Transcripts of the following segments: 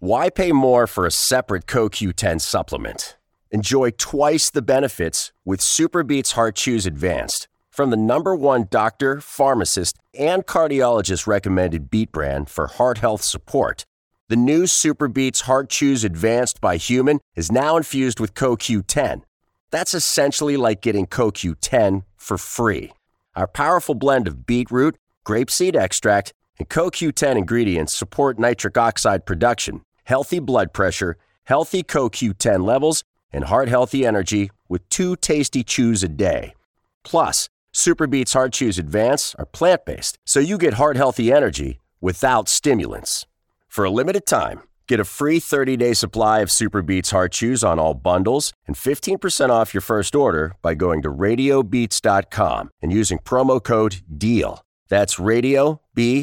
Why pay more for a separate CoQ10 supplement? Enjoy twice the benefits with SuperBeets Heart Chews Advanced from the #1 doctor, pharmacist, and cardiologist recommended beet brand for heart health support. The new SuperBeets Heart Chews Advanced by Human is now infused with CoQ10. That's essentially like getting CoQ10 for free. Our powerful blend of beetroot, grapeseed extract, and CoQ10 ingredients support nitric oxide production, healthy blood pressure, healthy CoQ10 levels, and heart-healthy energy with 2 tasty chews a day. Plus, SuperBeets Heart Chews Advance are plant-based, so you get heart-healthy energy without stimulants. For a limited time, get a free 30-day supply of SuperBeets Heart Chews on all bundles and 15% off your first order by going to RadioBeats.com and using promo code DEAL. That's Radio,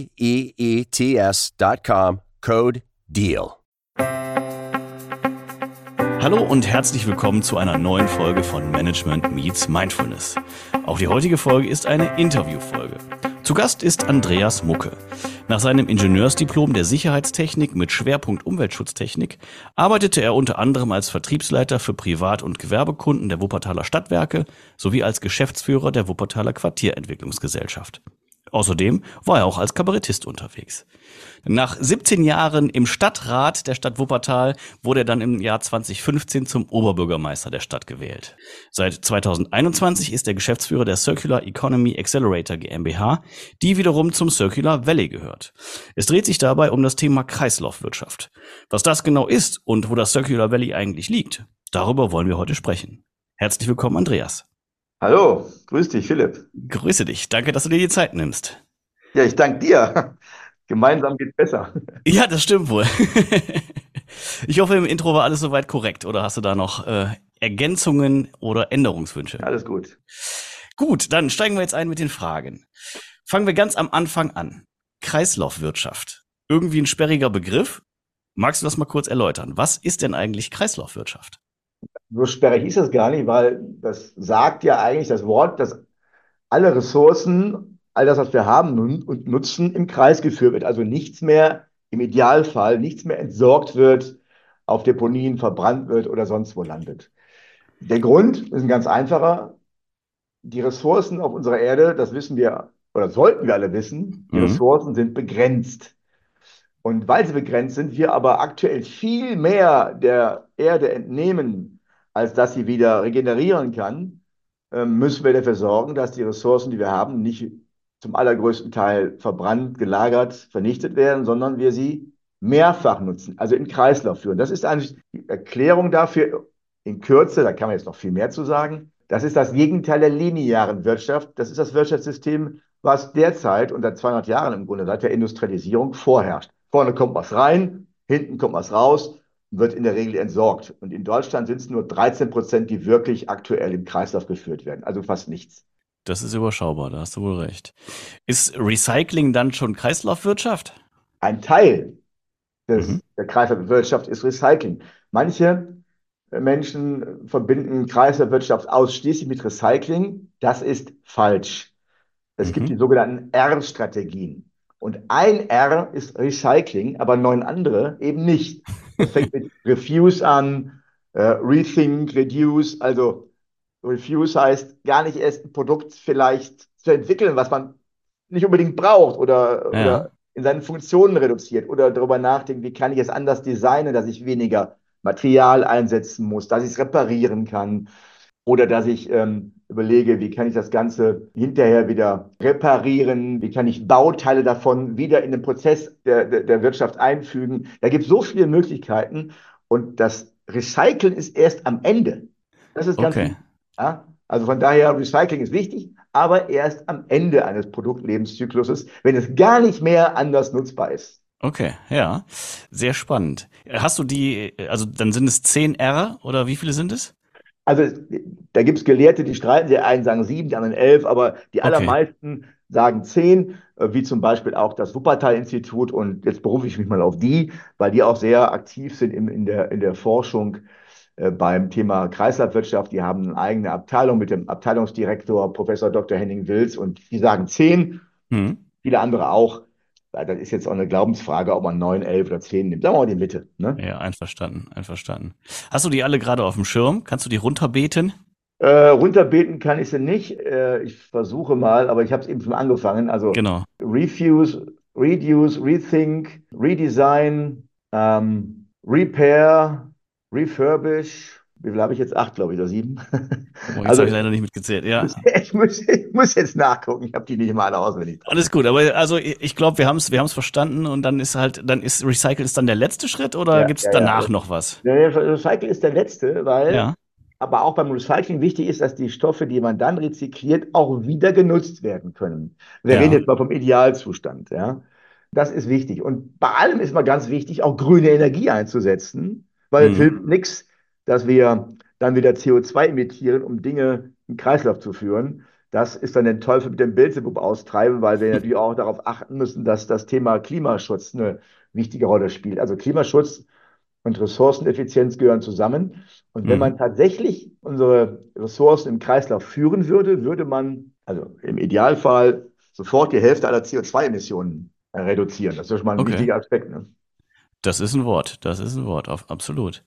BEETS.com, code DEAL. Hallo und herzlich willkommen zu einer neuen Folge von Management Meets Mindfulness. Auch die heutige Folge ist eine Interviewfolge. Zu Gast ist Andreas Mucke. Nach seinem Ingenieursdiplom der Sicherheitstechnik mit Schwerpunkt Umweltschutztechnik arbeitete er unter anderem als Vertriebsleiter für Privat- und Gewerbekunden der Wuppertaler Stadtwerke sowie als Geschäftsführer der Wuppertaler Quartierentwicklungsgesellschaft. Außerdem war er auch als Kabarettist unterwegs. Nach 17 Jahren im Stadtrat der Stadt Wuppertal wurde er dann im Jahr 2015 zum Oberbürgermeister der Stadt gewählt. Seit 2021 ist er Geschäftsführer der Circular Economy Accelerator GmbH, die wiederum zum Circular Valley gehört. Es dreht sich dabei um das Thema Kreislaufwirtschaft. Was das genau ist und wo das Circular Valley eigentlich liegt, darüber wollen wir heute sprechen. Herzlich willkommen, Andreas. Hallo, grüß dich, Philipp. Grüße dich. Danke, dass du dir die Zeit nimmst. Ja, ich danke dir. Gemeinsam geht's besser. Ja, das stimmt wohl. Ich hoffe, im Intro war alles soweit korrekt. Oder hast du da noch Ergänzungen oder Änderungswünsche? Alles gut. Gut, dann steigen wir jetzt ein mit den Fragen. Fangen wir ganz am Anfang an. Kreislaufwirtschaft. Irgendwie ein sperriger Begriff. Magst du das mal kurz erläutern? Was ist denn eigentlich Kreislaufwirtschaft? So sperrig ist das gar nicht, weil das sagt ja eigentlich das Wort, dass alle Ressourcen, all das, was wir haben und nutzen, im Kreis geführt wird. Also nichts mehr, im Idealfall, nichts mehr entsorgt wird, auf Deponien verbrannt wird oder sonst wo landet. Der Grund ist ein ganz einfacher. Die Ressourcen auf unserer Erde, das wissen wir oder sollten wir alle wissen, die Ressourcen sind begrenzt. Und weil sie begrenzt sind, wir aber aktuell viel mehr der Erde entnehmen, als dass sie wieder regenerieren kann, müssen wir dafür sorgen, dass die Ressourcen, die wir haben, nicht zum allergrößten Teil verbrannt, gelagert, vernichtet werden, sondern wir sie mehrfach nutzen, also in Kreislauf führen. Das ist eigentlich die Erklärung dafür in Kürze, da kann man jetzt noch viel mehr zu sagen. Das ist das Gegenteil der linearen Wirtschaft. Das ist das Wirtschaftssystem, was derzeit und seit 200 Jahren im Grunde seit der Industrialisierung vorherrscht. Vorne kommt was rein, hinten kommt was raus, wird in der Regel entsorgt. Und in Deutschland sind es nur 13%, die wirklich aktuell im Kreislauf geführt werden, also fast nichts. Das ist überschaubar, da hast du wohl recht. Ist Recycling dann schon Kreislaufwirtschaft? Ein Teil der Kreislaufwirtschaft ist Recycling. Manche Menschen verbinden Kreislaufwirtschaft ausschließlich mit Recycling. Das ist falsch. Es gibt die sogenannten R-Strategien. Und ein R ist Recycling, aber 9 andere eben nicht. Das fängt mit Refuse an, Rethink, Reduce. Also Refuse heißt gar nicht erst ein Produkt vielleicht zu entwickeln, was man nicht unbedingt braucht oder in seinen Funktionen reduziert oder darüber nachdenken, wie kann ich es anders designen, dass ich weniger Material einsetzen muss, dass ich es reparieren kann oder dass ich überlege, wie kann ich das Ganze hinterher wieder reparieren, wie kann ich Bauteile davon wieder in den Prozess der Wirtschaft einfügen. Da gibt es so viele Möglichkeiten und das Recyceln ist erst am Ende. Das ist ganz wichtig. Ja? Also von daher, Recycling ist wichtig, aber erst am Ende eines Produktlebenszykluses, wenn es gar nicht mehr anders nutzbar ist. Okay, ja, sehr spannend. Hast du also dann sind es 10 R oder wie viele sind es? Also da gibt es Gelehrte, die streiten, die einen sagen 7, die anderen 11, aber die allermeisten sagen 10, wie zum Beispiel auch das Wuppertal-Institut. Und jetzt berufe ich mich mal auf die, weil die auch sehr aktiv sind in der Forschung beim Thema Kreislaufwirtschaft. Die haben eine eigene Abteilung mit dem Abteilungsdirektor Professor Dr. Henning Wills und die sagen 10, viele andere auch. Das ist jetzt auch eine Glaubensfrage, ob man 9, 11 oder 10 nimmt. Sagen wir mal die Mitte. Ne? Ja, einverstanden, einverstanden. Hast du die alle gerade auf dem Schirm? Kannst du die runterbeten? Runterbeten kann ich sie nicht. Ich versuche mal, aber ich habe es eben schon angefangen. Also Genau. Refuse, Reduce, Rethink, Redesign, Repair, Refurbish. Wie viel habe ich jetzt? 8, glaube ich, oder 7. Oh, jetzt Also habe ich leider nicht mitgezählt. Ja, ich muss jetzt nachgucken. Ich habe die nicht immer alle auswendig drauf. alles gut. Aber also ich glaube, wir haben's verstanden und dann ist Recycle ist dann der letzte Schritt oder Ja, gibt's ja, ja. danach noch was? Der Recycle ist der letzte, weil Ja. aber auch beim Recycling wichtig ist, dass die Stoffe, die man dann rezykliert, auch wieder genutzt werden können. Wir reden Ja. jetzt mal vom Idealzustand, ja. Das ist wichtig. Und bei allem ist mal ganz wichtig, auch grüne Energie einzusetzen, weil es Mhm. hilft nichts, dass wir dann wieder CO2 emittieren, um Dinge im Kreislauf zu führen. Das ist dann den Teufel mit dem Beelzebub austreiben, weil wir natürlich auch darauf achten müssen, dass das Thema Klimaschutz eine wichtige Rolle spielt. Also Klimaschutz und Ressourceneffizienz gehören zusammen. Und wenn Mhm. man tatsächlich unsere Ressourcen im Kreislauf führen würde, würde man, also im Idealfall, sofort die Hälfte aller CO2-Emissionen reduzieren. Das ist schon mal ein Okay. wichtiger Aspekt. Ne? Das ist ein Wort. Das ist ein Wort. Absolut.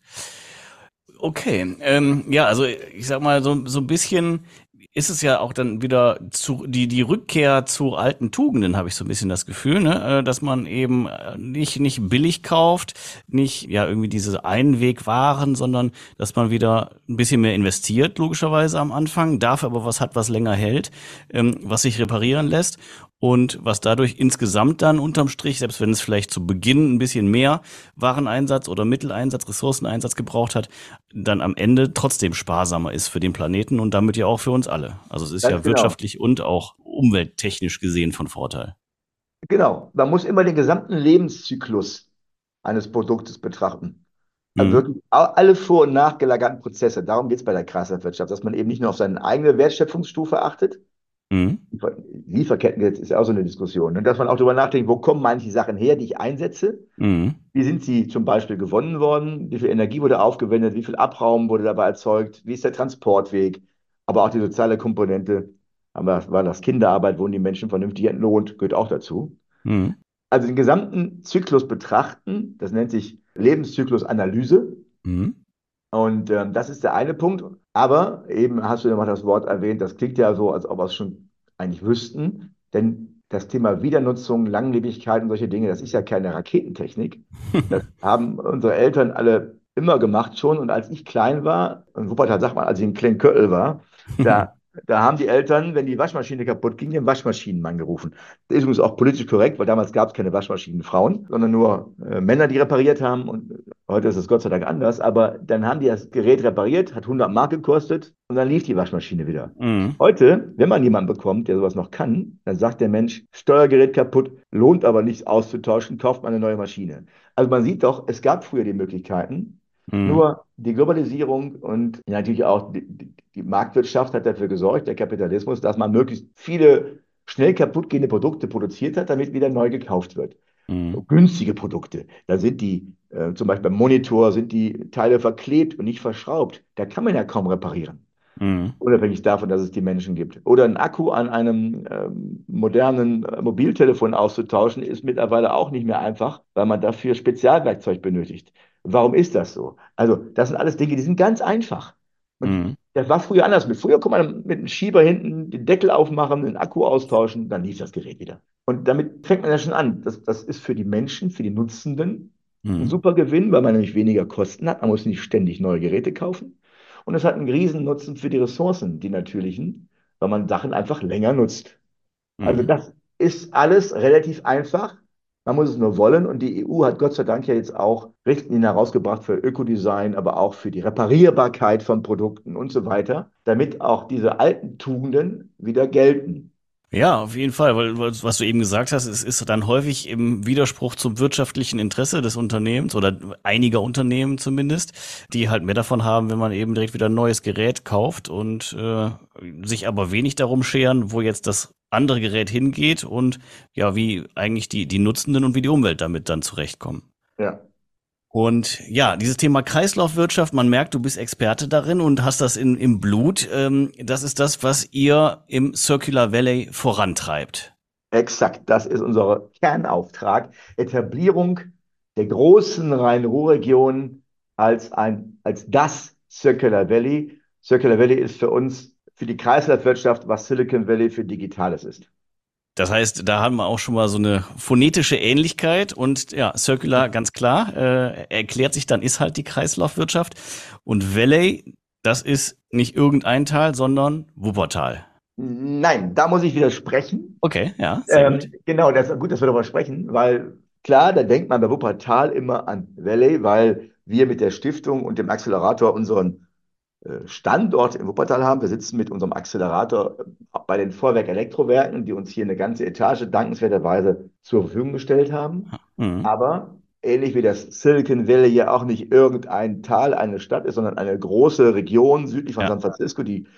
Okay, ja, also ich sag mal, so ein bisschen ist es ja auch dann wieder die Rückkehr zu alten Tugenden, habe ich so ein bisschen das Gefühl, ne? Dass man eben nicht billig kauft, nicht ja irgendwie diese Einwegwaren, sondern dass man wieder ein bisschen mehr investiert, logischerweise am Anfang, dafür aber was hat, was länger hält, was sich reparieren lässt. Und was dadurch insgesamt dann unterm Strich, selbst wenn es vielleicht zu Beginn ein bisschen mehr Wareneinsatz oder Mitteleinsatz, Ressourceneinsatz gebraucht hat, dann am Ende trotzdem sparsamer ist für den Planeten und damit ja auch für uns alle. Also es ist Ganz ja genau. wirtschaftlich und auch umwelttechnisch gesehen von Vorteil. Genau. Man muss immer den gesamten Lebenszyklus eines Produktes betrachten. Also Mhm. wirklich alle vor- und nachgelagerten Prozesse. Darum geht es bei der Kreislaufwirtschaft, dass man eben nicht nur auf seine eigene Wertschöpfungsstufe achtet. Mhm. Lieferkettengesetz ist ja auch so eine Diskussion. Und dass man auch darüber nachdenkt, wo kommen manche Sachen her, die ich einsetze. Mhm. Wie sind sie zum Beispiel gewonnen worden? Wie viel Energie wurde aufgewendet? Wie viel Abraum wurde dabei erzeugt? Wie ist der Transportweg? Aber auch die soziale Komponente. War das Kinderarbeit? Wurden die Menschen vernünftig entlohnt? Gehört auch dazu. Mhm. Also den gesamten Zyklus betrachten, das nennt sich Lebenszyklusanalyse. Mhm. Und das ist der eine Punkt. Aber eben hast du ja mal das Wort erwähnt, das klingt ja so, als ob wir es schon eigentlich wüssten. Denn das Thema Wiedernutzung, Langlebigkeit und solche Dinge, das ist ja keine Raketentechnik. Das haben unsere Eltern alle immer gemacht schon. Und als ich klein war, in Wuppertal sagt man, als ich in Klenköll war, da, da haben die Eltern, wenn die Waschmaschine kaputt ging, den Waschmaschinenmann gerufen. Das ist übrigens auch politisch korrekt, weil damals gab es keine Waschmaschinenfrauen, sondern nur Männer, die repariert haben. Und heute ist es Gott sei Dank anders. Aber dann haben die das Gerät repariert, hat 100 Mark gekostet und dann lief die Waschmaschine wieder. Mhm. Heute, wenn man jemanden bekommt, der sowas noch kann, dann sagt der Mensch, Steuergerät kaputt, lohnt aber nichts auszutauschen, kauft man eine neue Maschine. Also man sieht doch, es gab früher die Möglichkeiten, Mhm. nur die Globalisierung und natürlich auch die Marktwirtschaft hat dafür gesorgt, der Kapitalismus, dass man möglichst viele schnell kaputtgehende Produkte produziert hat, damit wieder neu gekauft wird. So Mhm. günstige Produkte, da sind die, zum Beispiel beim Monitor, sind die Teile verklebt und nicht verschraubt. Da kann man ja kaum reparieren. Mhm. Unabhängig davon, dass es die Menschen gibt. Oder ein Akku an einem modernen Mobiltelefon auszutauschen, ist mittlerweile auch nicht mehr einfach, weil man dafür Spezialwerkzeug benötigt. Warum ist das so? Also, das sind alles Dinge, die sind ganz einfach. Und Mhm. das war früher anders. Früher konnte man mit einem Schieber hinten den Deckel aufmachen, den Akku austauschen, dann lief das Gerät wieder. Und damit fängt man ja schon an. Das ist für die Menschen, für die Nutzenden ein Mhm. super Gewinn, weil man nämlich weniger Kosten hat. Man muss nicht ständig neue Geräte kaufen. Und es hat einen riesen Nutzen für die Ressourcen, die natürlichen, weil man Sachen einfach länger nutzt. Also Mhm. das ist alles relativ einfach. Man muss es nur wollen. Und die EU hat Gott sei Dank ja jetzt auch Richtlinien herausgebracht für Ökodesign, aber auch für die Reparierbarkeit von Produkten und so weiter, damit auch diese alten Tugenden wieder gelten. Ja, auf jeden Fall, weil was du eben gesagt hast, es ist dann häufig im Widerspruch zum wirtschaftlichen Interesse des Unternehmens oder einiger Unternehmen zumindest, die halt mehr davon haben, wenn man eben direkt wieder ein neues Gerät kauft und sich aber wenig darum scheren, wo jetzt das andere Gerät hingeht und ja, wie eigentlich die Nutzenden und wie die Umwelt damit dann zurechtkommen. Ja. Und ja, dieses Thema Kreislaufwirtschaft, man merkt, du bist Experte darin und hast das im Blut. Das ist das, was ihr im Circular Valley vorantreibt. Exakt, das ist unser Kernauftrag. Etablierung der großen Rhein-Ruhr-Region als das Circular Valley. Circular Valley ist für uns, für die Kreislaufwirtschaft, was Silicon Valley für Digitales ist. Das heißt, da haben wir auch schon mal so eine phonetische Ähnlichkeit und ja, Circular ganz klar, erklärt sich dann, ist halt die Kreislaufwirtschaft. Und Valley, das ist nicht irgendein Tal, sondern Wuppertal. Nein, da muss ich widersprechen. Okay, ja, sehr gut. Genau, das ist gut, dass wir darüber sprechen, weil klar, da denkt man bei Wuppertal immer an Valley, weil wir mit der Stiftung und dem Accelerator unseren Standort in Wuppertal haben. Wir sitzen mit unserem Accelerator bei den Vorwerk Elektrowerken, die uns hier eine ganze Etage dankenswerterweise zur Verfügung gestellt haben. Mhm. Aber ähnlich wie das Silicon Valley ja auch nicht irgendein Tal, eine Stadt ist, sondern eine große Region südlich von Ja. San Francisco,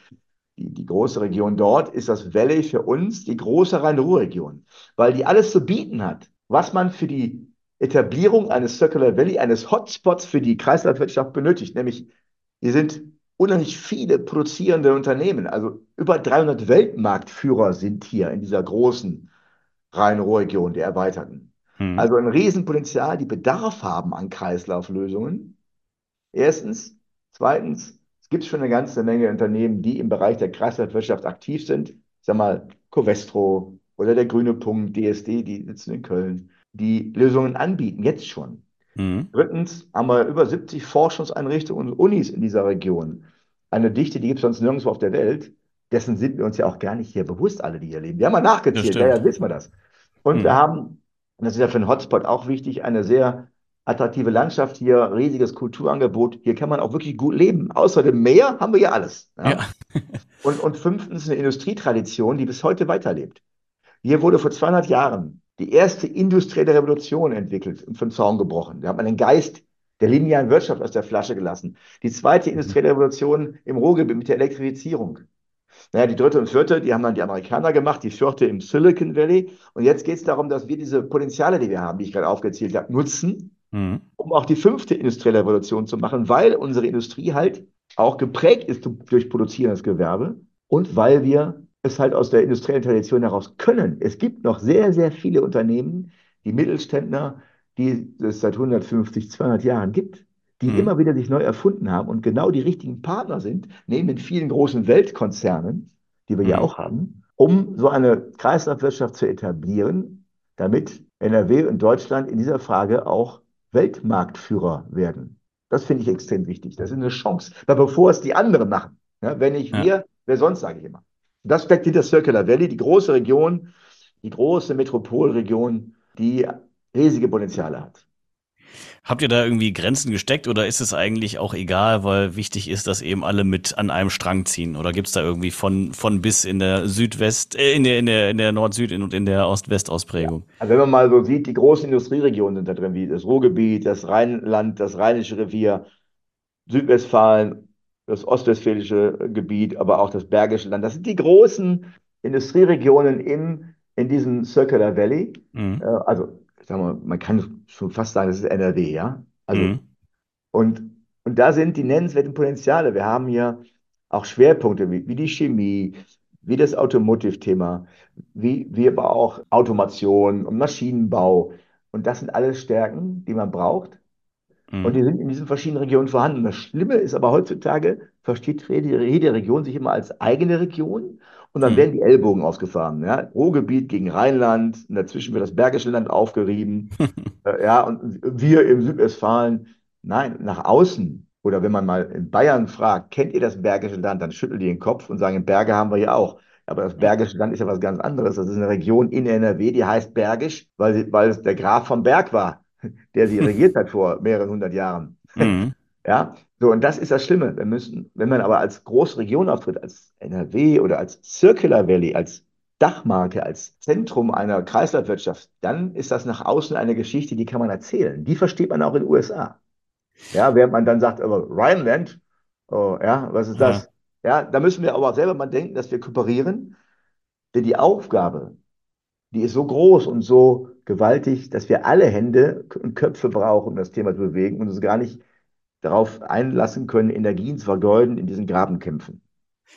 die große Region dort, ist das Valley für uns die große Rhein-Ruhr-Region, weil die alles zu bieten hat, was man für die Etablierung eines Circular Valley, eines Hotspots für die Kreislaufwirtschaft benötigt. Nämlich, hier sind unheimlich viele produzierende Unternehmen, also über 300 Weltmarktführer sind hier in dieser großen Rhein-Ruhr-Region, der erweiterten. Mhm. Also ein Riesenpotenzial, die Bedarf haben an Kreislauflösungen. Erstens. Zweitens, es gibt schon eine ganze Menge Unternehmen, die im Bereich der Kreislaufwirtschaft aktiv sind. Ich sag mal, Covestro oder der Grüne Punkt, DSD, die sitzen in Köln, die Lösungen anbieten, jetzt schon. Mhm. Drittens haben wir über 70 Forschungseinrichtungen und Unis in dieser Region. Eine Dichte, die gibt es sonst nirgendwo auf der Welt. Dessen sind wir uns ja auch gar nicht hier bewusst, alle, die hier leben. Wir haben mal Das nachgezählt, ja, stimmt. ja, wissen wir das. Und wir Mhm. haben, und das ist ja für einen Hotspot auch wichtig, eine sehr attraktive Landschaft hier, riesiges Kulturangebot. Hier kann man auch wirklich gut leben. Außer dem Meer haben wir ja alles. Ja. Ja? Und fünftens eine Industrietradition, die bis heute weiterlebt. Hier wurde vor 200 Jahren die erste industrielle Revolution entwickelt und vom Zaun gebrochen. Da hat man den Geist der linearen Wirtschaft aus der Flasche gelassen. Die zweite Mhm. industrielle Revolution im Ruhrgebiet mit der Elektrifizierung. Naja, die dritte und vierte, die haben dann die Amerikaner gemacht, die vierte im Silicon Valley. Und jetzt geht es darum, dass wir diese Potenziale, die wir haben, die ich gerade aufgezählt habe, nutzen, Mhm. um auch die fünfte industrielle Revolution zu machen, weil unsere Industrie halt auch geprägt ist durch produzierendes Gewerbe und weil wir es halt aus der industriellen Tradition heraus können. Es gibt noch sehr, sehr viele Unternehmen, die Mittelständler, die es seit 150, 200 Jahren gibt, die Mhm. immer wieder sich neu erfunden haben und genau die richtigen Partner sind, neben den vielen großen Weltkonzernen, die wir ja Mhm. auch haben, um so eine Kreislaufwirtschaft zu etablieren, damit NRW und Deutschland in dieser Frage auch Weltmarktführer werden. Das finde ich extrem wichtig. Das ist eine Chance. Weil bevor es die anderen machen, ja, wenn nicht Ja. wir, wer sonst, sage ich immer. Das steckt hinter Circular Valley, die große Region, die große Metropolregion, die riesige Potenziale hat. Habt ihr da irgendwie Grenzen gesteckt oder ist es eigentlich auch egal, weil wichtig ist, dass eben alle mit an einem Strang ziehen? Oder gibt es da irgendwie von bis in der Südwest, in der Nord-Süd- und in der Ja. Ost-West-Ausprägung? Also wenn man mal so sieht, die großen Industrieregionen sind da drin, wie das Ruhrgebiet, das Rheinland, das Rheinische Revier, Südwestfalen, das ostwestfälische Gebiet, aber auch das Bergische Land. Das sind die großen Industrieregionen in diesem Circular Valley. Mhm. Also, sagen wir, man kann schon fast sagen, das ist NRW, ja. Also, Mhm. und, und da sind die nennenswerten Potenziale. Wir haben hier auch Schwerpunkte wie die Chemie, wie das Automotive-Thema, wie aber auch Automation und Maschinenbau. Und das sind alles Stärken, die man braucht. Und Mhm. die sind in diesen verschiedenen Regionen vorhanden. Das Schlimme ist aber heutzutage, versteht jede Region sich immer als eigene Region und dann Mhm. werden die Ellbogen ausgefahren. Ja? Ruhrgebiet gegen Rheinland, und dazwischen wird das Bergische Land aufgerieben. Ja, und wir im Südwestfalen, nein, nach außen. Oder wenn man mal in Bayern fragt, kennt ihr das Bergische Land, dann schütteln die den Kopf und sagen, Berge haben wir ja auch. Aber das Bergische Land ist ja was ganz anderes. Das ist eine Region in NRW, die heißt Bergisch, weil es der Graf vom Berg war, der sie regiert hat vor mehreren hundert Jahren. Mhm. Ja, so, und das ist das Schlimme. Wir müssen, wenn man aber als große Region auftritt, als NRW oder als Circular Valley, als Dachmarke, als Zentrum einer Kreislaufwirtschaft, dann ist das nach außen eine Geschichte, die kann man erzählen. Die versteht man auch in den USA. Ja, während man dann sagt, aber Rhineland, oh, ja, was ist Ja. das? Ja, da müssen wir aber auch selber mal denken, dass wir kooperieren, denn die Aufgabe, die ist so groß und so gewaltig, dass wir alle Hände und Köpfe brauchen, um das Thema zu bewegen und uns gar nicht darauf einlassen können, Energien zu vergeuden in diesen Grabenkämpfen.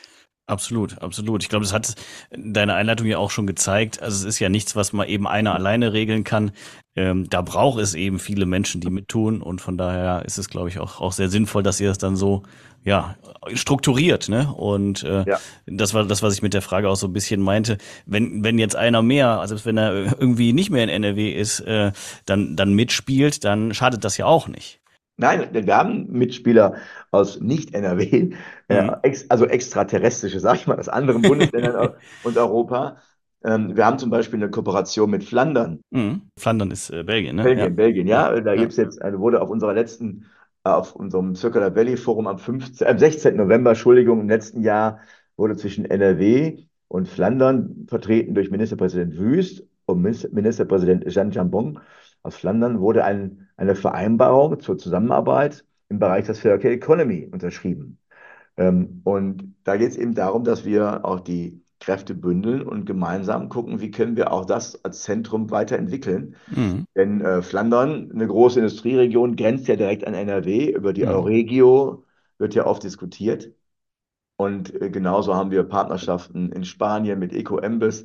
Absolut, absolut. Ich glaube, das hat deine Einleitung ja auch schon gezeigt. Also es ist ja nichts, was mal eben einer alleine regeln kann. Da braucht es eben viele Menschen, die mittun. Und von daher ist es, glaube ich, auch sehr sinnvoll, dass ihr das dann so, ja, strukturiert, ne? Und Ja. das war das, was ich mit der Frage auch so ein bisschen meinte. Wenn jetzt einer mehr, also wenn er irgendwie nicht mehr in NRW ist, dann mitspielt, dann schadet das ja auch nicht. Nein, wir haben Mitspieler aus Nicht-NRW, Mhm. also extraterrestrische, sag ich mal, aus anderen Bundesländern und Europa. Wir haben zum Beispiel eine Kooperation mit Flandern. Mhm. Flandern ist Belgien, ne? Ja. Belgien, Ja. ja. Da Ja. gibt es jetzt, wurde auf unserer auf unserem Circular Valley Forum am 16. November, Entschuldigung, im letzten Jahr wurde zwischen NRW und Flandern, vertreten durch Ministerpräsident Wüst und Ministerpräsident Jean Jambon aus Flandern, wurde eine Vereinbarung zur Zusammenarbeit im Bereich der Circular Economy unterschrieben. Und da geht es eben darum, dass wir auch die Kräfte bündeln und gemeinsam gucken, wie können wir auch das als Zentrum weiterentwickeln. Mhm. Denn Flandern, eine große Industrieregion, grenzt ja direkt an NRW. Über die Mhm. Euregio wird ja oft diskutiert. Und genauso haben wir Partnerschaften in Spanien mit Ecoembes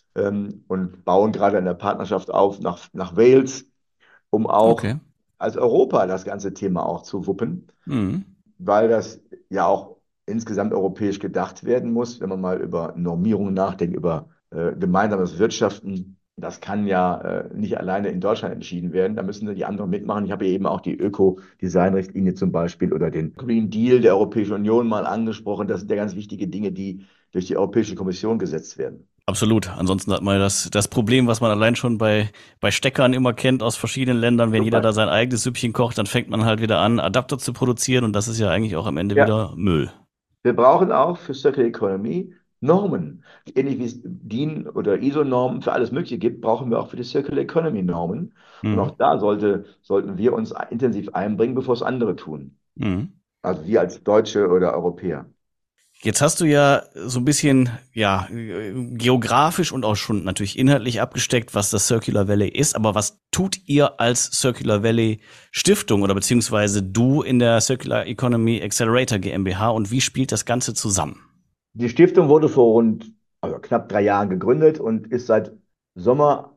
und bauen gerade eine Partnerschaft auf nach Wales, um auch Okay. als Europa das ganze Thema auch zu wuppen, Mhm. weil das ja auch insgesamt europäisch gedacht werden muss, wenn man mal über Normierungen nachdenkt, über gemeinsames Wirtschaften. Das kann ja nicht alleine in Deutschland entschieden werden. Da müssen die anderen mitmachen. Ich habe ja eben auch die Öko-Design-Richtlinie zum Beispiel oder den Green Deal der Europäischen Union mal angesprochen. Das sind ja ganz wichtige Dinge, die durch die Europäische Kommission gesetzt werden. Absolut. Ansonsten hat man ja das Problem, was man allein schon bei Steckern immer kennt aus verschiedenen Ländern. Wenn jeder da Super. sein eigenes Süppchen kocht, dann fängt man halt wieder an, Adapter zu produzieren und das ist ja eigentlich auch am Ende Ja, wieder Müll. wir brauchen auch für Circular Economy Normen. Ähnlich wie es DIN oder ISO-Normen für alles Mögliche gibt, brauchen wir auch für die Circular Economy Normen. Und Mhm. auch da sollten wir uns intensiv einbringen, bevor es andere tun. Mhm. Also wir als Deutsche oder Europäer. Jetzt hast du ja so ein bisschen, ja, geografisch und auch schon natürlich inhaltlich abgesteckt, was das Circular Valley ist. Aber was tut ihr als Circular Valley Stiftung oder beziehungsweise du in der Circular Economy Accelerator GmbH und wie spielt das Ganze zusammen? Die Stiftung wurde also knapp 3 Jahren gegründet und ist seit Sommer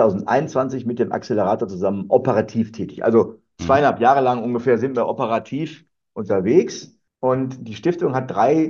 2021 mit dem Accelerator zusammen operativ tätig. Also Mhm. 2,5 Jahre lang ungefähr sind wir operativ unterwegs. Und die Stiftung hat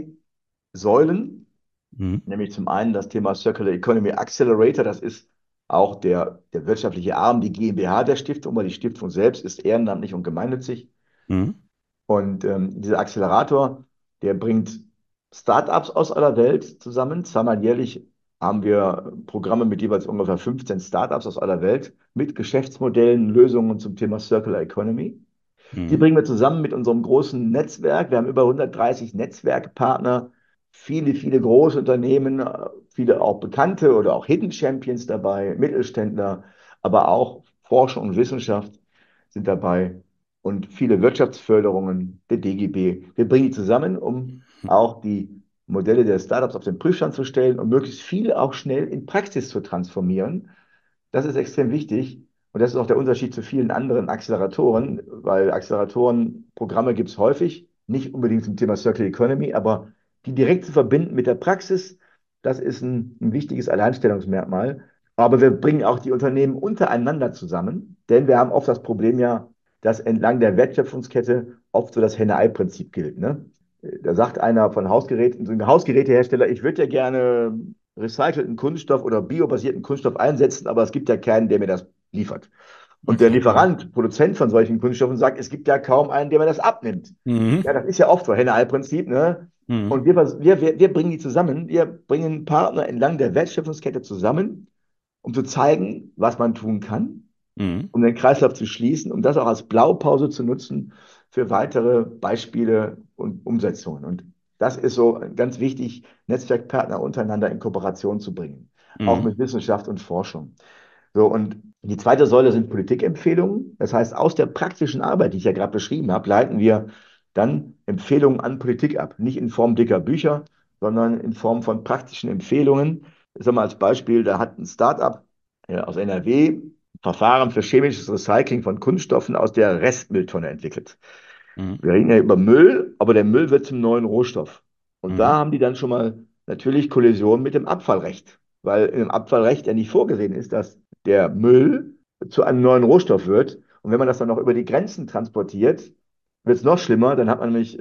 3 Säulen, Mhm. nämlich zum einen das Thema Circular Economy Accelerator. Das ist auch der wirtschaftliche Arm, die GmbH der Stiftung, weil die Stiftung selbst ist ehrenamtlich und gemeinnützig. Mhm. Und dieser Accelerator, der bringt Startups aus aller Welt zusammen. Zweimal jährlich haben wir Programme mit jeweils ungefähr 15 Startups aus aller Welt mit Geschäftsmodellen, Lösungen zum Thema Circular Economy. Die Mhm. bringen wir zusammen mit unserem großen Netzwerk. Wir haben über 130 Netzwerkpartner, viele große Unternehmen, viele auch bekannte oder auch Hidden Champions dabei, Mittelständler, aber auch Forschung und Wissenschaft sind dabei und viele Wirtschaftsförderungen, der DGB. Wir bringen die zusammen, um auch die Modelle der Startups auf den Prüfstand zu stellen und möglichst viele auch schnell in Praxis zu transformieren. Das ist extrem wichtig. Und das ist auch der Unterschied zu vielen anderen Acceleratoren, weil Acceleratorenprogramme gibt es häufig, nicht unbedingt zum Thema Circular Economy, aber die direkt zu verbinden mit der Praxis, das ist ein wichtiges Alleinstellungsmerkmal. Aber wir bringen auch die Unternehmen untereinander zusammen, denn wir haben oft das Problem ja, dass entlang der Wertschöpfungskette oft so das Henne-Ei-Prinzip gilt. Ne? Da sagt einer von Hausgeräten, so ein Hausgerätehersteller, ich würde ja gerne recycelten Kunststoff oder biobasierten Kunststoff einsetzen, aber es gibt ja keinen, der mir das liefert. Und der Okay. Ja. Lieferant, Produzent von solchen Kunststoffen sagt, es gibt ja kaum einen, der mir das abnimmt. Mhm. Ja, das ist ja oft so, Henne-Ei-Prinzip, ne? Mhm. Und wir bringen die zusammen, wir bringen Partner entlang der Wertschöpfungskette zusammen, um zu zeigen, was man tun kann, Mhm. um den Kreislauf zu schließen, um das auch als Blaupause zu nutzen für weitere Beispiele und Umsetzungen. Und das ist so ganz wichtig, Netzwerkpartner untereinander in Kooperation zu bringen, auch Mhm. mit Wissenschaft und Forschung. So, und die zweite Säule sind Politikempfehlungen. Das heißt, aus der praktischen Arbeit, die ich ja gerade beschrieben habe, leiten wir dann Empfehlungen an Politik ab. Nicht in Form dicker Bücher, sondern in Form von praktischen Empfehlungen. Ich sage mal als Beispiel, da hat ein Startup aus NRW Verfahren für chemisches Recycling von Kunststoffen aus der Restmülltonne entwickelt. Mhm. Wir reden ja über Müll, aber der Müll wird zum neuen Rohstoff. Und da Mhm. haben die dann schon mal natürlich Kollision mit dem Abfallrecht, weil im Abfallrecht ja nicht vorgesehen ist, dass der Müll zu einem neuen Rohstoff wird. Und wenn man das dann noch über die Grenzen transportiert, wird es noch schlimmer. Dann hat man nämlich,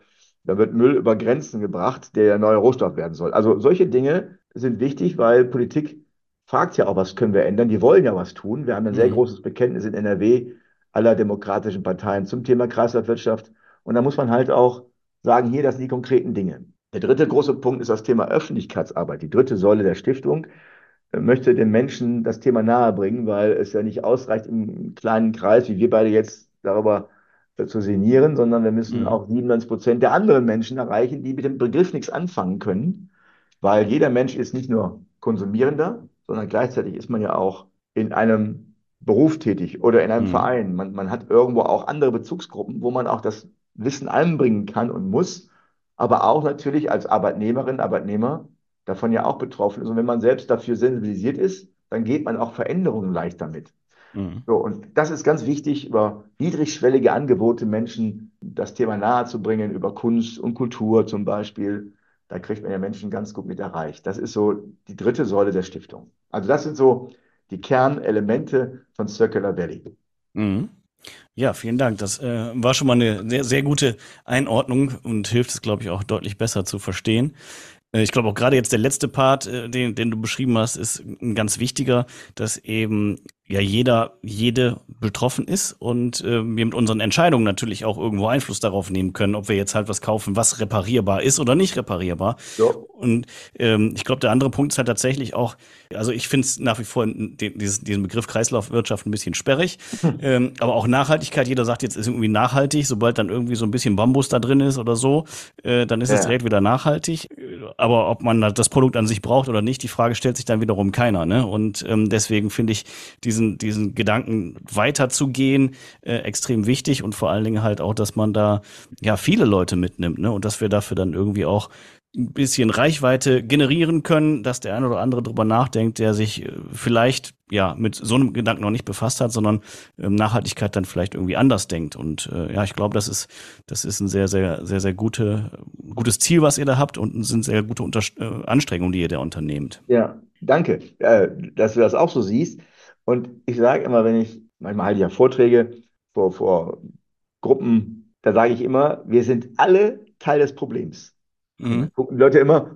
da wird Müll über Grenzen gebracht, der ja neuer Rohstoff werden soll. Also solche Dinge sind wichtig, weil Politik fragt ja auch, was können wir ändern. Die wollen ja was tun. Wir haben ein sehr Mhm. großes Bekenntnis in NRW aller demokratischen Parteien zum Thema Kreislaufwirtschaft. Und da muss man halt auch sagen, hier, das sind die konkreten Dinge. Der dritte große Punkt ist das Thema Öffentlichkeitsarbeit. Die dritte Säule der Stiftung möchte den Menschen das Thema nahebringen, weil es ja nicht ausreicht, im kleinen Kreis, wie wir beide jetzt darüber zu sinnieren, sondern wir müssen Mhm. auch 97% der anderen Menschen erreichen, die mit dem Begriff nichts anfangen können, weil jeder Mensch ist nicht nur Konsumierender, sondern gleichzeitig ist man ja auch in einem Beruf tätig oder in einem Mhm. Verein. Man hat irgendwo auch andere Bezugsgruppen, wo man auch das Wissen einbringen kann und muss, aber auch natürlich als Arbeitnehmerin, Arbeitnehmer davon ja auch betroffen ist. Und wenn man selbst dafür sensibilisiert ist, dann geht man auch Veränderungen leichter mit. Mhm. So, und das ist ganz wichtig, über niedrigschwellige Angebote Menschen das Thema nahezubringen, über Kunst und Kultur zum Beispiel. Da kriegt man ja Menschen ganz gut mit erreicht. Das ist so die dritte Säule der Stiftung. Also das sind so die Kernelemente von Circular Valley. Mhm. Ja, vielen Dank. Das war schon mal eine sehr, sehr gute Einordnung und hilft es, glaube ich, auch deutlich besser zu verstehen. Ich glaube auch gerade jetzt der letzte Part, den du beschrieben hast, ist ein ganz wichtiger, dass eben ja jede betroffen ist und wir mit unseren Entscheidungen natürlich auch irgendwo Einfluss darauf nehmen können, ob wir jetzt halt was kaufen, was reparierbar ist oder nicht reparierbar. So, Und ich glaube, der andere Punkt ist halt tatsächlich auch, also ich finde es nach wie vor diesen Begriff Kreislaufwirtschaft ein bisschen sperrig, aber auch Nachhaltigkeit. Jeder sagt jetzt ist irgendwie nachhaltig, sobald dann irgendwie so ein bisschen Bambus da drin ist oder so, dann ist es ja, direkt wieder nachhaltig. Aber ob man das Produkt an sich braucht oder nicht, die Frage stellt sich dann wiederum keiner. Ne? Und deswegen finde ich diesen Gedanken weiterzugehen extrem wichtig und vor allen Dingen halt auch, dass man da ja viele Leute mitnimmt, ne? Und dass wir dafür dann irgendwie auch ein bisschen Reichweite generieren können, dass der eine oder andere drüber nachdenkt, der sich vielleicht ja mit so einem Gedanken noch nicht befasst hat, sondern Nachhaltigkeit dann vielleicht irgendwie anders denkt. Und ja, ich glaube, das ist ein sehr, sehr, sehr, sehr gutes Ziel, was ihr da habt und sind sehr gute Anstrengungen, die ihr da unternehmt. ja, danke, dass du das auch so siehst. Und ich sage immer, manchmal halte ich ja Vorträge vor Gruppen, da sage ich immer, wir sind alle Teil des Problems. Und Mhm. dann gucken die Leute immer,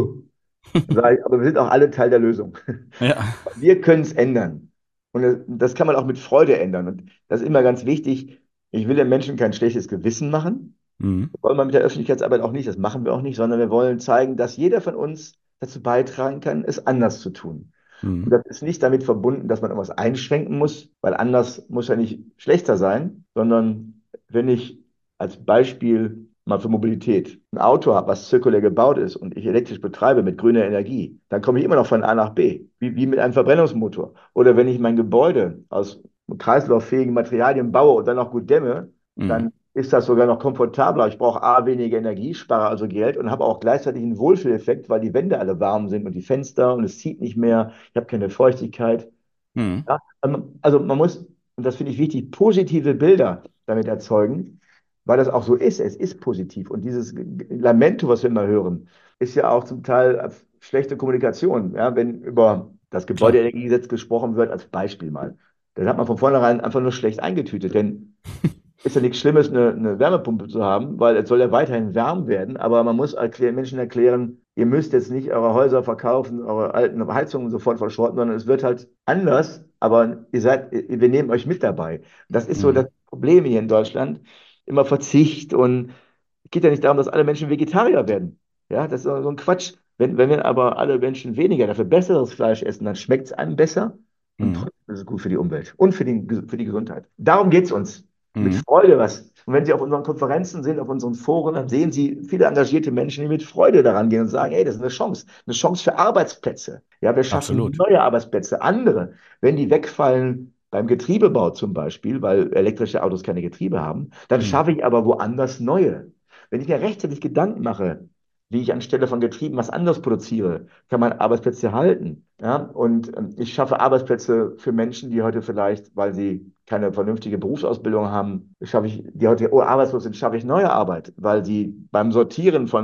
dann sage ich, aber wir sind auch alle Teil der Lösung. Ja. Wir können es ändern. Und das kann man auch mit Freude ändern. Und das ist immer ganz wichtig. Ich will den Menschen kein schlechtes Gewissen machen. Mhm. Das wollen wir mit der Öffentlichkeitsarbeit auch nicht. Das machen wir auch nicht, sondern wir wollen zeigen, dass jeder von uns dazu beitragen kann, es anders zu tun. Und Mhm. das ist nicht damit verbunden, dass man irgendwas einschränken muss, weil anders muss ja nicht schlechter sein, sondern wenn ich als Beispiel mal für Mobilität ein Auto habe, was zirkulär gebaut ist und ich elektrisch betreibe mit grüner Energie, dann komme ich immer noch von A nach B, wie mit einem Verbrennungsmotor. Oder wenn ich mein Gebäude aus kreislauffähigen Materialien baue und dann noch gut dämme, Mhm. dann ist das sogar noch komfortabler. Ich brauche A, weniger Energie, spare also Geld und habe auch gleichzeitig einen Wohlfühleffekt, weil die Wände alle warm sind und die Fenster und es zieht nicht mehr. Ich habe keine Feuchtigkeit. Mhm. Ja? Also man muss, und das finde ich wichtig, positive Bilder damit erzeugen, weil das auch so ist. Es ist positiv. Und dieses Lamento, was wir immer hören, ist ja auch zum Teil schlechte Kommunikation. Ja? Wenn über das Klar. Gebäudeenergiegesetz gesprochen wird, als Beispiel mal, dann hat man von vornherein einfach nur schlecht eingetütet. Denn ist ja nichts Schlimmes, eine Wärmepumpe zu haben, weil es soll ja weiterhin warm werden. Aber man muss Menschen erklären, ihr müsst jetzt nicht eure Häuser verkaufen, eure alten Heizungen sofort verschrotten, sondern es wird halt anders. Aber wir nehmen euch mit dabei. Das ist so das Mhm. Problem hier in Deutschland. Immer Verzicht und es geht ja nicht darum, dass alle Menschen Vegetarier werden. Ja, das ist so ein Quatsch. Wenn wir aber alle Menschen weniger, dafür besseres Fleisch essen, dann schmeckt es einem besser und Mhm. trotzdem ist es gut für die Umwelt und für die Gesundheit. Darum geht es uns. Mit Mhm. Freude was. Und wenn Sie auf unseren Konferenzen sind, auf unseren Foren, dann sehen Sie viele engagierte Menschen, die mit Freude daran gehen und sagen, hey, das ist eine Chance für Arbeitsplätze. Ja, wir schaffen Absolut. neue Arbeitsplätze, andere. Wenn die wegfallen, beim Getriebebau zum Beispiel, weil elektrische Autos keine Getriebe haben, dann Mhm. schaffe ich aber woanders neue. Wenn ich mir rechtzeitig Gedanken mache, wie ich anstelle von Getrieben was anderes produziere, kann man Arbeitsplätze halten. Ja? Und ich schaffe Arbeitsplätze für Menschen, die heute vielleicht, weil sie keine vernünftige Berufsausbildung haben, die heute arbeitslos sind, schaffe ich neue Arbeit, weil sie beim Sortieren von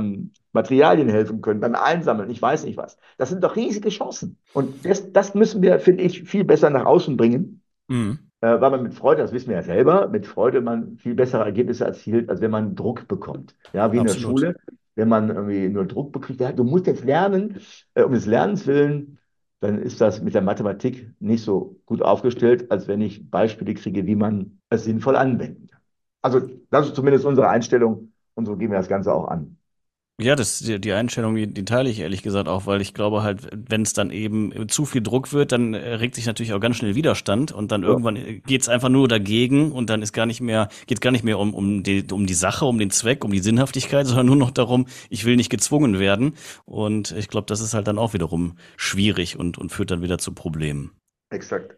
Materialien helfen können, beim Einsammeln, ich weiß nicht was. Das sind doch riesige Chancen. Und das müssen wir, finde ich, viel besser nach außen bringen, weil man mit Freude, das wissen wir ja selber, mit Freude man viel bessere Ergebnisse erzielt, als wenn man Druck bekommt. Ja, wie in der Absolut. Schule, wenn man irgendwie nur Druck bekommt, ja, du musst jetzt lernen, um des Lernens willen, dann ist das mit der Mathematik nicht so gut aufgestellt, als wenn ich Beispiele kriege, wie man es sinnvoll anwenden kann. Also das ist zumindest unsere Einstellung und so gehen wir das Ganze auch an. Ja, die Einstellung, die teile ich ehrlich gesagt auch, weil ich glaube halt, wenn es dann eben zu viel Druck wird, dann regt sich natürlich auch ganz schnell Widerstand und dann Ja. irgendwann geht's einfach nur dagegen und dann geht's gar nicht mehr um die Sache, um den Zweck, um die Sinnhaftigkeit, sondern nur noch darum, ich will nicht gezwungen werden. Und ich glaube, das ist halt dann auch wiederum schwierig und führt dann wieder zu Problemen. Exakt.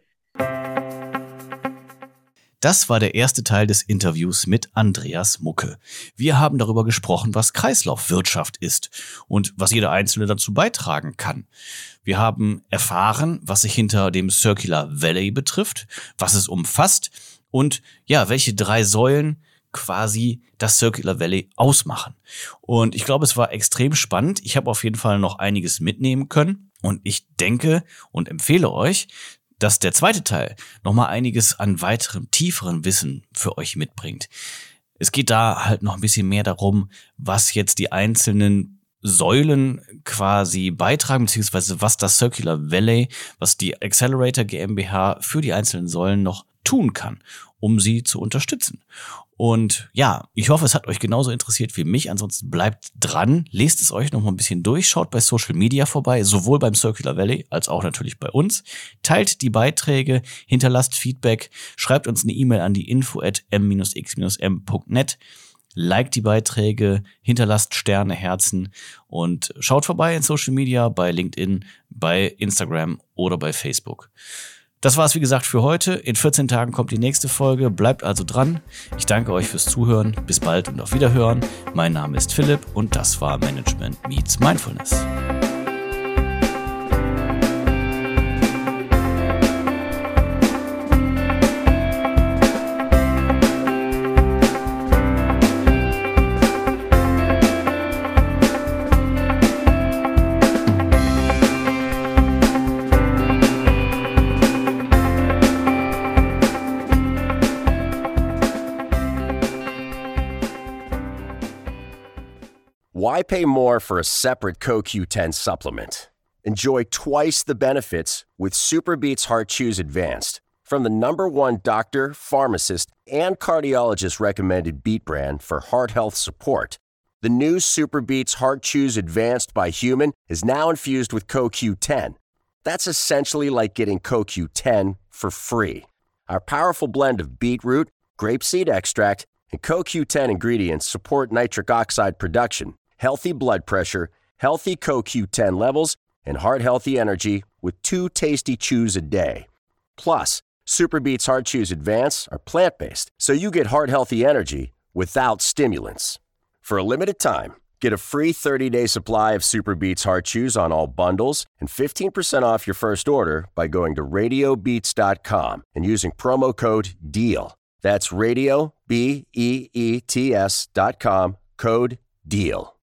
Das war der erste Teil des Interviews mit Andreas Mucke. Wir haben darüber gesprochen, was Kreislaufwirtschaft ist und was jeder Einzelne dazu beitragen kann. Wir haben erfahren, was sich hinter dem Circular Valley betrifft, was es umfasst und ja, welche 3 Säulen quasi das Circular Valley ausmachen. Und ich glaube, es war extrem spannend. Ich habe auf jeden Fall noch einiges mitnehmen können und ich denke und empfehle euch, dass der zweite Teil nochmal einiges an weiterem, tieferen Wissen für euch mitbringt. Es geht da halt noch ein bisschen mehr darum, was jetzt die einzelnen Säulen quasi beitragen, beziehungsweise was das Circular Valley, was die Accelerator GmbH für die einzelnen Säulen noch tun kann, um sie zu unterstützen. Und ja, ich hoffe, es hat euch genauso interessiert wie mich. Ansonsten bleibt dran, lest es euch noch mal ein bisschen durch, schaut bei Social Media vorbei, sowohl beim Circular Valley als auch natürlich bei uns. Teilt die Beiträge, hinterlasst Feedback, schreibt uns eine E-Mail an die info@m-x-m.net. Liked die Beiträge, hinterlasst Sterne, Herzen und schaut vorbei in Social Media, bei LinkedIn, bei Instagram oder bei Facebook. Das war es, wie gesagt, für heute. In 14 Tagen kommt die nächste Folge. Bleibt also dran. Ich danke euch fürs Zuhören. Bis bald und auf Wiederhören. Mein Name ist Philipp und das war Management Meets Mindfulness. Why pay more for a separate CoQ10 supplement? Enjoy twice the benefits with SuperBeets Heart Chews Advanced from the #1 doctor, pharmacist, and cardiologist recommended beet brand for heart health support. The new SuperBeets Heart Chews Advanced by Human is now infused with CoQ10. That's essentially like getting CoQ10 for free. Our powerful blend of beetroot, grapeseed extract, and CoQ10 ingredients support nitric oxide production, healthy blood pressure, healthy CoQ10 levels, and heart-healthy energy with 2 tasty chews a day. Plus, SuperBeets Heart Chews Advance are plant-based, so you get heart-healthy energy without stimulants. For a limited time, get a free 30-day supply of SuperBeets Heart Chews on all bundles and 15% off your first order by going to radiobeats.com and using promo code DEAL. That's radio, BEETS.com, code DEAL.